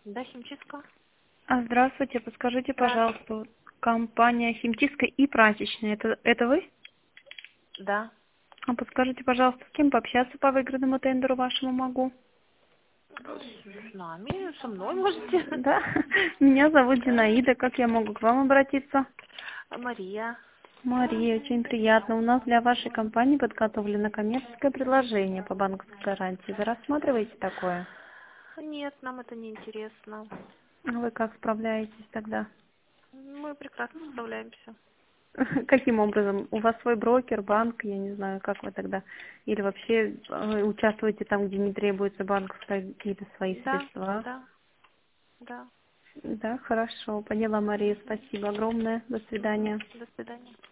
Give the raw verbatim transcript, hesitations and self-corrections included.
Да, химчистка? А, здравствуйте, подскажите, Да. пожалуйста, вот компания химчистка и прачечная, это, это вы? Да. А подскажите, пожалуйста, с кем пообщаться по выигранному тендеру вашему могу? С нами, со мной можете. Да, меня зовут Да. Зинаида, как я могу к вам обратиться? Мария. Мария, очень приятно. У нас для вашей компании подготовлено коммерческое предложение по банковской гарантии. Вы рассматриваете такое? Нет, нам это не интересно. А вы как справляетесь тогда? Мы прекрасно справляемся. Каким образом? У вас свой брокер, банк, я не знаю, как вы тогда? Или вообще э, участвуете там, где не требуется банковские какие-то свои Да, средства? да, да. Да, хорошо. Поняла, Мария. Спасибо огромное. До свидания. До свидания.